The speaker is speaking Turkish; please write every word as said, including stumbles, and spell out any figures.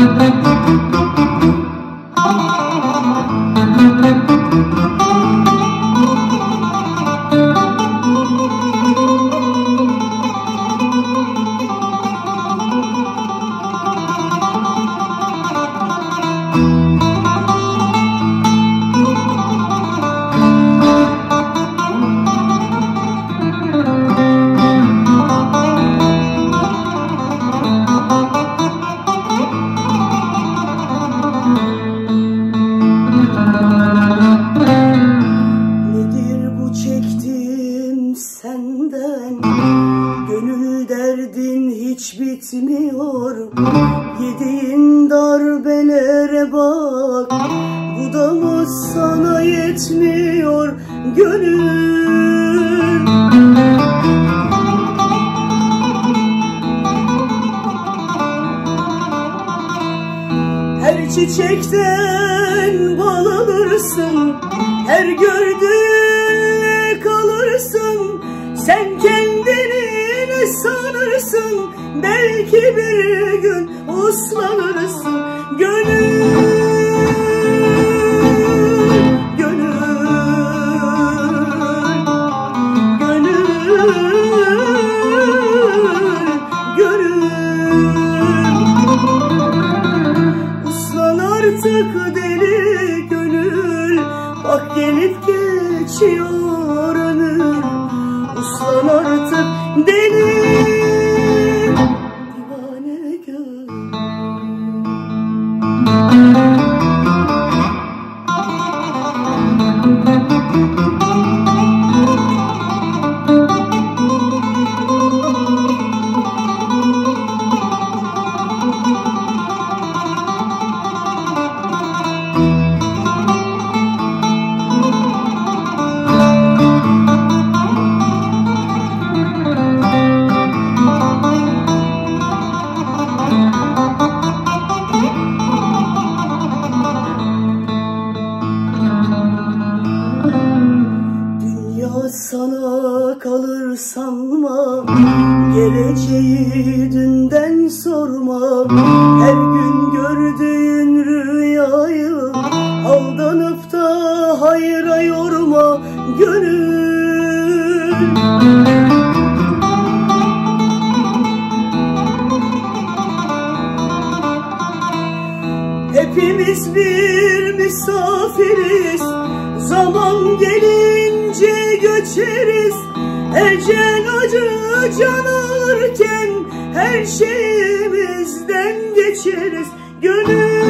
Gönül derdin hiç bitmiyor, yediğin darbelere bak. Bu da mı sana yetmiyor gönül? Her çiçekten bal alırsın, her gördüğünle kalırsın. Sen kendini ne sanırsın, belki bir gün uslanırsın gönül, gönül, gönül, gönül. Uslan artık deli gönül, bak gelip geçiyor ömür. Uslan artık deli divane gönül. Sana kalır sanma, geleceği dünden sorma. Her gün gördüğün rüyayı aldanıp da hayra yorma gönül. Hepimiz bir misafiriz, zaman gelince göçeriz. Ecel acı can alırken her şeyimizden geçeriz gönül.